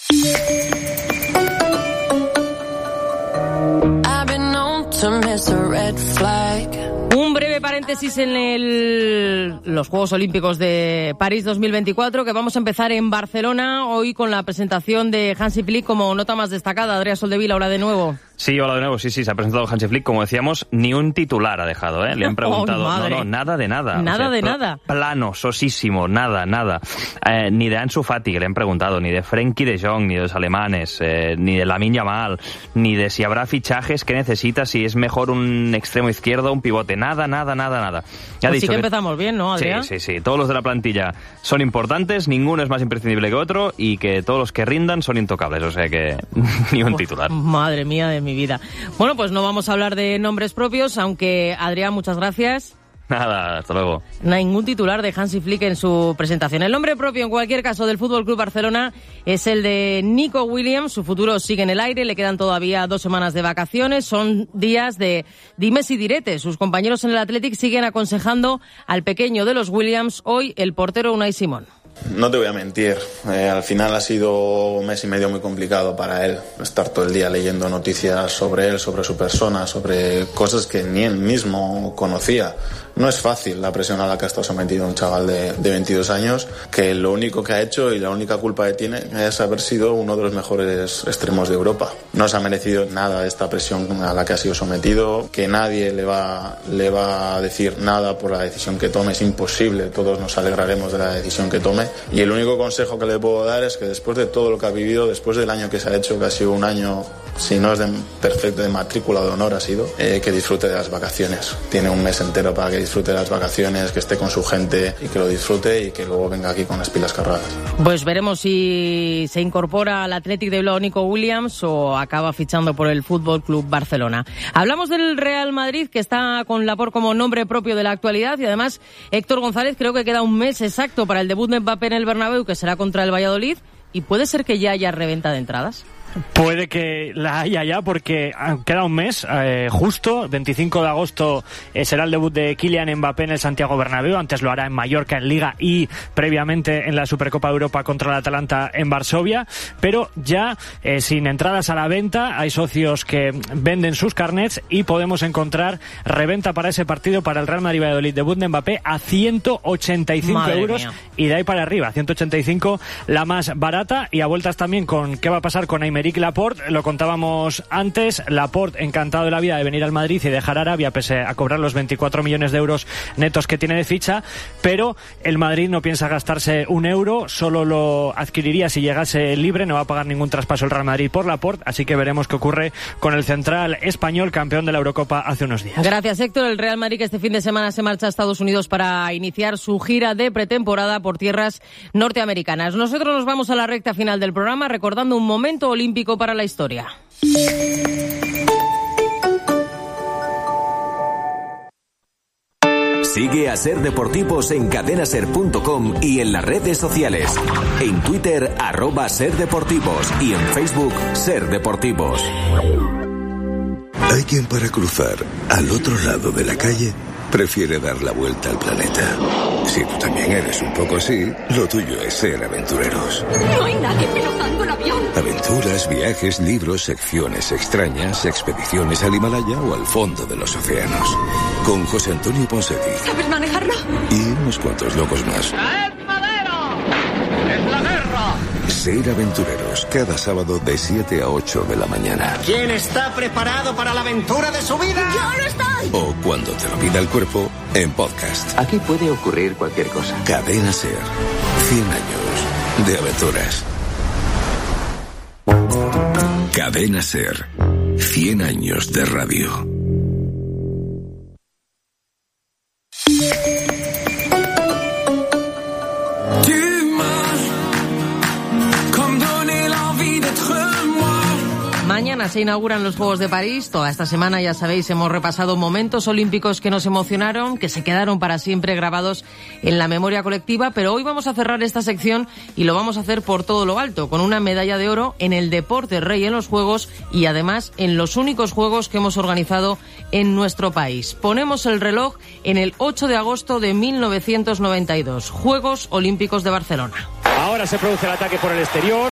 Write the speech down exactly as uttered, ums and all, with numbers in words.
Un breve paréntesis en el, los Juegos Olímpicos de París dos mil veinticuatro, que vamos a empezar en Barcelona hoy con la presentación de Hansi Flick como nota más destacada. Adrià Soldevila, hola de nuevo. Sí, hola de nuevo, sí, sí, se ha presentado Hansi Flick, como decíamos, ni un titular ha dejado, ¿eh? Le han preguntado, oh, no, no, nada de nada. Nada o sea, de pl- nada. Plano, sosísimo, nada, nada. Eh, ni de Ansu Fati, que le han preguntado, ni de Frenkie de Jong, ni de los alemanes, eh, ni de Lamine Yamal, ni de si habrá fichajes que necesita, si es mejor un extremo izquierdo, un pivote, nada, nada, nada, nada. Ya pues sí que, que empezamos bien, ¿no, Adrià? Sí, sí, sí, todos los de la plantilla son importantes, ninguno es más imprescindible que otro y que todos los que rindan son intocables, o sea que ni un titular. Madre mía de mi vida. Bueno, pues no vamos a hablar de nombres propios, aunque, Adrià, muchas gracias. Nada, hasta luego. Ningún titular de Hansi Flick en su presentación. El nombre propio, en cualquier caso, del Fútbol Club Barcelona es el de Nico Williams. Su futuro sigue en el aire, le quedan todavía dos semanas de vacaciones. Son días de dimes y diretes. Sus compañeros en el Athletic siguen aconsejando al pequeño de los Williams, hoy el portero Unai Simón. No te voy a mentir, eh, al final ha sido un mes y medio muy complicado para él, estar todo el día leyendo noticias sobre él, sobre su persona, sobre cosas que ni él mismo conocía. No es fácil la presión a la que ha estado sometido un chaval de, de veintidós años, que lo único que ha hecho y la única culpa que tiene es haber sido uno de los mejores extremos de Europa. No se ha merecido nada esta presión a la que ha sido sometido, que nadie le va, le va a decir nada por la decisión que tome, es imposible, todos nos alegraremos de la decisión que tome. Y el único consejo que le puedo dar es que después de todo lo que ha vivido, después del año que se ha hecho, que ha sido un año, si no es de perfecto, de matrícula de honor ha sido, eh, que disfrute de las vacaciones. Tiene un mes entero para que disfrute de las vacaciones, que esté con su gente y que lo disfrute y que luego venga aquí con las pilas cargadas. Pues veremos si se incorpora al Athletic de Bilbao Nico Williams o acaba fichando por el Fútbol Club Barcelona. Hablamos del Real Madrid, que está con Laporte como nombre propio de la actualidad, y además Héctor González, creo que queda un mes exacto para el debut de Mbappé en el Bernabéu, que será contra el Valladolid, y puede ser que ya haya reventa de entradas. Puede que la haya ya, porque queda un mes, eh, justo, veinticinco de agosto eh, será el debut de Kylian Mbappé en el Santiago Bernabéu. Antes lo hará en Mallorca en Liga y previamente en la Supercopa de Europa contra el Atalanta en Varsovia, pero ya eh, sin entradas a la venta. Hay socios que venden sus carnets y podemos encontrar reventa para ese partido, para el Real Madrid Valladolid, debut de Mbappé, a ciento ochenta y cinco Madre euros mía. Y de ahí para arriba, ciento ochenta y cinco la más barata. Y a vueltas también con qué va a pasar con Aymeric Laporte. Lo contábamos antes, Laporte encantado de la vida de venir al Madrid y dejar Arabia pese a cobrar los veinticuatro millones de euros netos que tiene de ficha, pero el Madrid no piensa gastarse un euro, solo lo adquiriría si llegase libre, no va a pagar ningún traspaso el Real Madrid por Laporte, así que veremos qué ocurre con el central español, campeón de la Eurocopa hace unos días. Gracias, Héctor. El Real Madrid, que este fin de semana se marcha a Estados Unidos para iniciar su gira de pretemporada por tierras norteamericanas. Nosotros nos vamos a la recta final del programa recordando un momento olímpico para la historia. Sigue a Ser Deportivos en cadena ser punto com y en las redes sociales. En Twitter, arroba Ser Deportivos, y en Facebook, Ser Deportivos. Hay quien, para cruzar al otro lado de la calle, prefiere dar la vuelta al planeta. Si tú también eres un poco así, lo tuyo es ser aventureros. No hay nadie pilotando el avión. Aventuras, viajes, libros, secciones extrañas, expediciones al Himalaya o al fondo de los océanos. Con José Antonio Ponseti. ¿Sabes manejarlo? Y unos cuantos locos más. ¡Traed madera! ¡Es la guerra! Ser aventureros, cada sábado de siete a ocho de la mañana. ¿Quién está preparado para la aventura de su vida? ¡Yo no estoy! O cuando te lo pida el cuerpo, en podcast. Aquí puede ocurrir cualquier cosa. Cadena Ser. cien años de aventuras. Cadena Ser. cien años de radio. Mañana se inauguran los Juegos de París. Toda esta semana, ya sabéis, hemos repasado momentos olímpicos que nos emocionaron, que se quedaron para siempre grabados en la memoria colectiva, pero hoy vamos a cerrar esta sección y lo vamos a hacer por todo lo alto, con una medalla de oro en el deporte rey en los Juegos y además en los únicos Juegos que hemos organizado en nuestro país. Ponemos el reloj en el ocho de agosto de mil novecientos noventa y dos, Juegos Olímpicos de Barcelona. Ahora se produce el ataque por el exterior.